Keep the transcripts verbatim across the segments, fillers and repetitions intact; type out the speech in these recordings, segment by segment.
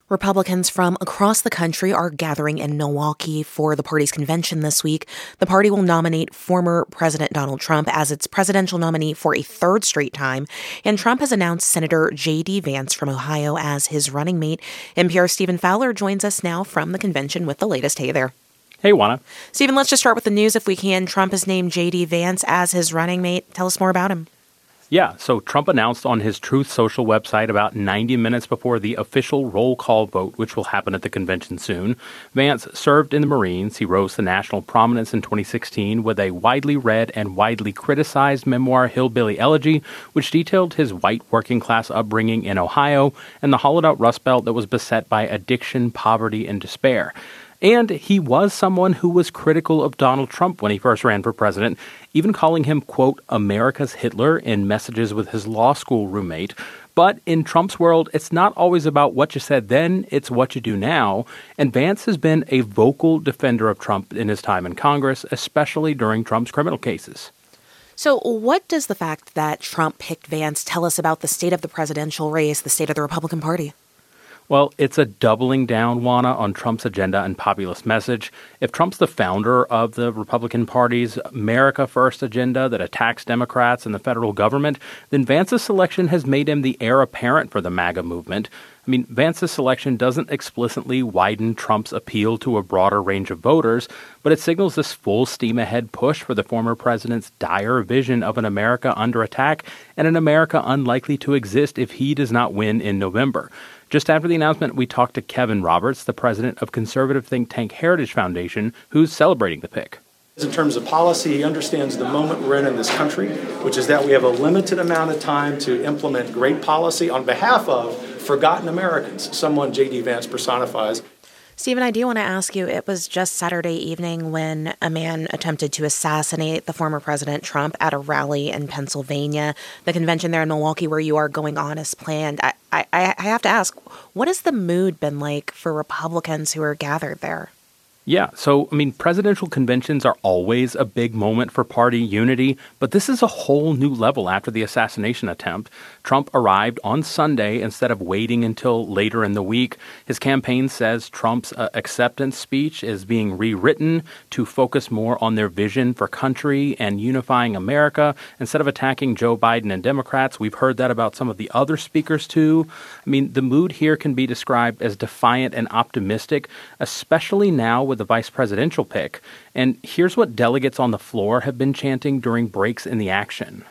Republicans from across the country are gathering in Milwaukee for the party's convention this week. The party will nominate former President Donald Trump as its presidential nominee for a third straight time. And Trump has announced Senator J D. Vance from Ohio as his running mate. N P R's Stephen Fowler joins us now from the convention with the latest. Hey there. Hey, Juana. Stephen, let's just start with the news if we can. Trump has named J D. Vance as his running mate. Tell us more about him. Yeah, so Trump announced on his Truth Social website about ninety minutes before the official roll call vote, which will happen at the convention soon. Vance served in the Marines. He rose to national prominence in twenty sixteen with a widely read and widely criticized memoir, Hillbilly Elegy, which detailed his white working-class upbringing in Ohio and the hollowed-out Rust Belt that was beset by addiction, poverty, and despair. And he was someone who was critical of Donald Trump when he first ran for president, even calling him, quote, America's Hitler in messages with his law school roommate. But in Trump's world, it's not always about what you said then, it's what you do now. And Vance has been a vocal defender of Trump in his time in Congress, especially during Trump's criminal cases. So what does the fact that Trump picked Vance tell us about the state of the presidential race, the state of the Republican Party? Well, it's a doubling down, Juana, on Trump's agenda and populist message. If Trump's the founder of the Republican Party's America First agenda that attacks Democrats and the federal government, then Vance's selection has made him the heir apparent for the MAGA movement. I mean, Vance's selection doesn't explicitly widen Trump's appeal to a broader range of voters, but it signals this full steam ahead push for the former president's dire vision of an America under attack and an America unlikely to exist if he does not win in November. Just after the announcement, we talked to Kevin Roberts, the president of conservative think tank Heritage Foundation, who's celebrating the pick. In terms of policy, he understands the moment we're in in this country, which is that we have a limited amount of time to implement great policy on behalf of forgotten Americans, someone J D. Vance personifies. Stephen, I do want to ask you, it was just Saturday evening when a man attempted to assassinate the former President Trump at a rally in Pennsylvania. The convention there in Milwaukee where you are going on as planned. I, I, I have to ask, what has the mood been like for Republicans who are gathered there? Yeah, so, I mean, presidential conventions are always a big moment for party unity, but this is a whole new level after the assassination attempt. Trump arrived on Sunday instead of waiting until later in the week. His campaign says Trump's uh, acceptance speech is being rewritten to focus more on their vision for country and unifying America instead of attacking Joe Biden and Democrats. We've heard that about some of the other speakers, too. I mean, the mood here can be described as defiant and optimistic, especially now with the vice presidential pick. And here's what delegates on the floor have been chanting during breaks in the action.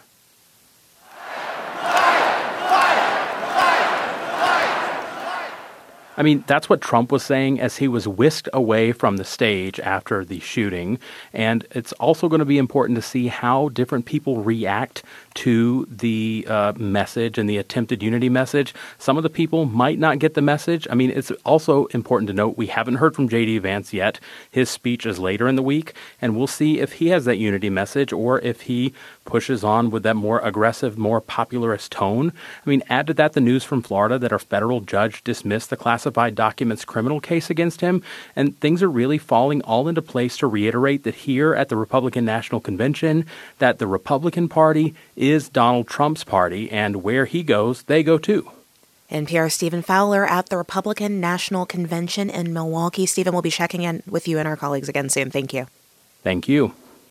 I mean, that's what Trump was saying as he was whisked away from the stage after the shooting. And it's also going to be important to see how different people react to the uh, message and the attempted unity message. Some of the people might not get the message. I mean, it's also important to note we haven't heard from J D. Vance yet. His speech is later in the week, and we'll see if he has that unity message or if he pushes on with that more aggressive, more popularist tone. I mean, add to that the news from Florida that a federal judge dismissed the classified documents criminal case against him, and things are really falling all into place to reiterate that here at the Republican National Convention, that the Republican Party is Donald Trump's party, and where he goes, they go too. N P R's Stephen Fowler at the Republican National Convention in Milwaukee. Stephen, we'll be checking in with you and our colleagues again soon. Thank you. Thank you.